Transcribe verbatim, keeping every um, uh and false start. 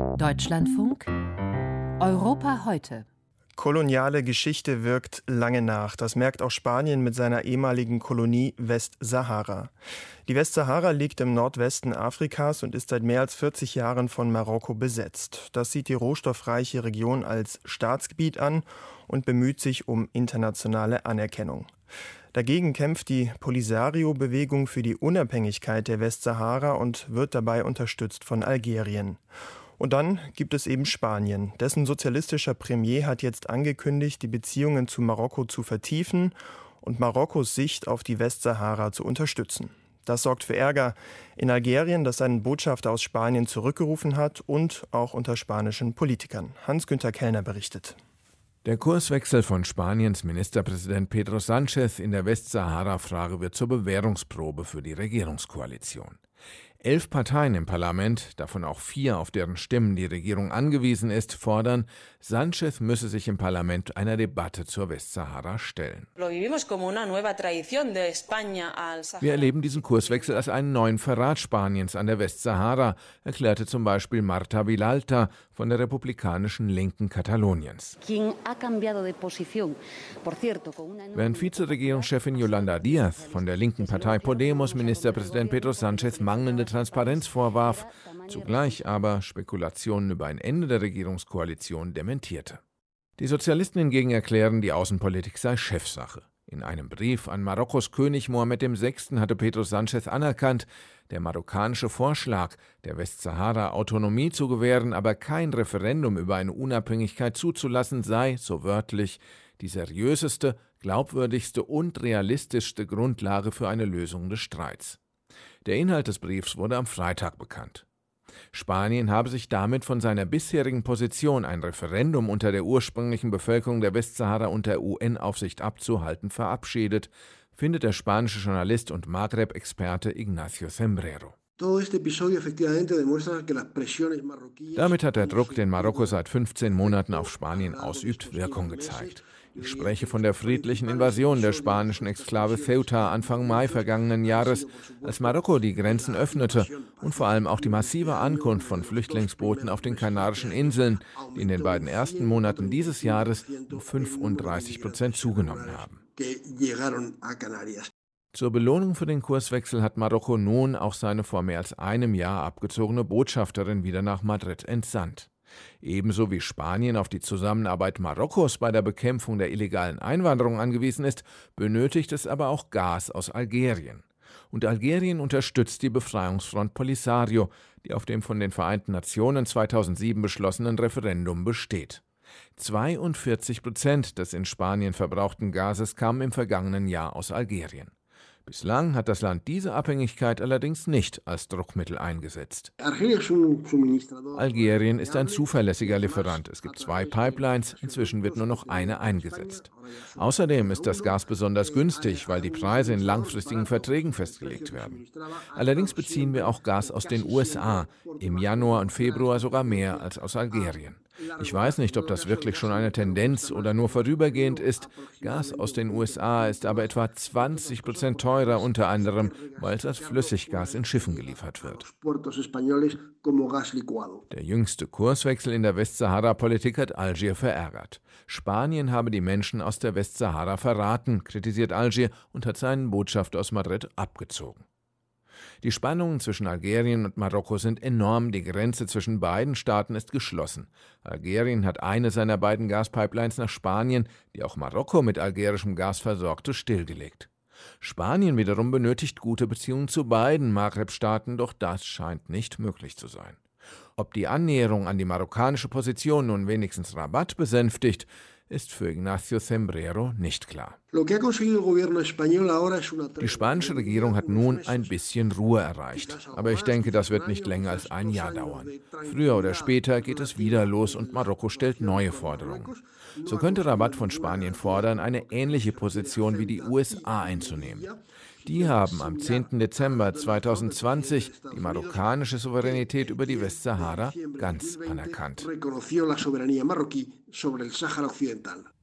Deutschlandfunk Europa heute. Koloniale Geschichte wirkt lange nach. Das merkt auch Spanien mit seiner ehemaligen Kolonie Westsahara. Die Westsahara liegt im Nordwesten Afrikas und ist seit mehr als vierzig Jahren von Marokko besetzt. Das sieht die rohstoffreiche Region als Staatsgebiet an und bemüht sich um internationale Anerkennung. Dagegen kämpft die Polisario-Bewegung für die Unabhängigkeit der Westsahara und wird dabei unterstützt von Algerien. Und dann gibt es eben Spanien. Dessen sozialistischer Premier hat jetzt angekündigt, die Beziehungen zu Marokko zu vertiefen und Marokkos Sicht auf die Westsahara zu unterstützen. Das sorgt für Ärger in Algerien, das seinen Botschafter aus Spanien zurückgerufen hat, und auch unter spanischen Politikern. Hans-Günther Kellner berichtet. Der Kurswechsel von Spaniens Ministerpräsident Pedro Sánchez in der Westsahara-Frage wird zur Bewährungsprobe für die Regierungskoalition. Elf Parteien im Parlament, davon auch vier, auf deren Stimmen die Regierung angewiesen ist, fordern, Sánchez müsse sich im Parlament einer Debatte zur Westsahara stellen. Wir erleben diesen Kurswechsel als einen neuen Verrat Spaniens an der Westsahara, erklärte zum Beispiel Marta Vilalta von der republikanischen Linken Kataloniens. Während Vizeregierungschefin Yolanda Díaz von der linken Partei Podemos Ministerpräsident Pedro Sánchez mangelnde Transparenz vorwarf, zugleich aber Spekulationen über ein Ende der Regierungskoalition dementierte. Die Sozialisten hingegen erklären, die Außenpolitik sei Chefsache. In einem Brief an Marokkos König Mohammed der Sechste hatte Pedro Sánchez anerkannt, der marokkanische Vorschlag, der Westsahara Autonomie zu gewähren, aber kein Referendum über eine Unabhängigkeit zuzulassen, sei, so wörtlich, die seriöseste, glaubwürdigste und realistischste Grundlage für eine Lösung des Streits. Der Inhalt des Briefs wurde am Freitag bekannt. Spanien habe sich damit von seiner bisherigen Position, ein Referendum unter der ursprünglichen Bevölkerung der Westsahara unter U N-Aufsicht abzuhalten, verabschiedet, findet der spanische Journalist und Maghreb-Experte Ignacio Cembrero. Damit hat der Druck, den Marokko seit fünfzehn Monaten auf Spanien ausübt, Wirkung gezeigt. Ich spreche von der friedlichen Invasion der spanischen Exklave Ceuta Anfang Mai vergangenen Jahres, als Marokko die Grenzen öffnete, und vor allem auch die massive Ankunft von Flüchtlingsbooten auf den Kanarischen Inseln, die in den beiden ersten Monaten dieses Jahres um fünfunddreißig Prozent zugenommen haben. Zur Belohnung für den Kurswechsel hat Marokko nun auch seine vor mehr als einem Jahr abgezogene Botschafterin wieder nach Madrid entsandt. Ebenso wie Spanien auf die Zusammenarbeit Marokkos bei der Bekämpfung der illegalen Einwanderung angewiesen ist, benötigt es aber auch Gas aus Algerien. Und Algerien unterstützt die Befreiungsfront Polisario, die auf dem von den Vereinten Nationen zweitausendsieben beschlossenen Referendum besteht. zweiundvierzig Prozent des in Spanien verbrauchten Gases kamen im vergangenen Jahr aus Algerien. Bislang hat das Land diese Abhängigkeit allerdings nicht als Druckmittel eingesetzt. Algerien ist ein zuverlässiger Lieferant. Es gibt zwei Pipelines, inzwischen wird nur noch eine eingesetzt. Außerdem ist das Gas besonders günstig, weil die Preise in langfristigen Verträgen festgelegt werden. Allerdings beziehen wir auch Gas aus den U S A, im Januar und Februar sogar mehr als aus Algerien. Ich weiß nicht, ob das wirklich schon eine Tendenz oder nur vorübergehend ist. Gas aus den U S A ist aber etwa zwanzig Prozent teurer, unter anderem, weil es als Flüssiggas in Schiffen geliefert wird. Der jüngste Kurswechsel in der Westsahara-Politik hat Algier verärgert. Spanien habe die Menschen aus der Westsahara verraten, kritisiert Algier und hat seinen Botschafter aus Madrid abgezogen. Die Spannungen zwischen Algerien und Marokko sind enorm, die Grenze zwischen beiden Staaten ist geschlossen. Algerien hat eine seiner beiden Gaspipelines nach Spanien, die auch Marokko mit algerischem Gas versorgte, stillgelegt. Spanien wiederum benötigt gute Beziehungen zu beiden Maghreb-Staaten, doch das scheint nicht möglich zu sein. Ob die Annäherung an die marokkanische Position nun wenigstens Rabat besänftigt, ist für Ignacio Cembrero nicht klar. Die spanische Regierung hat nun ein bisschen Ruhe erreicht. Aber ich denke, das wird nicht länger als ein Jahr dauern. Früher oder später geht es wieder los und Marokko stellt neue Forderungen. So könnte Rabat von Spanien fordern, eine ähnliche Position wie die U S A einzunehmen. Die haben am zehnten Dezember zweitausendzwanzig die marokkanische Souveränität über die Westsahara ganz anerkannt.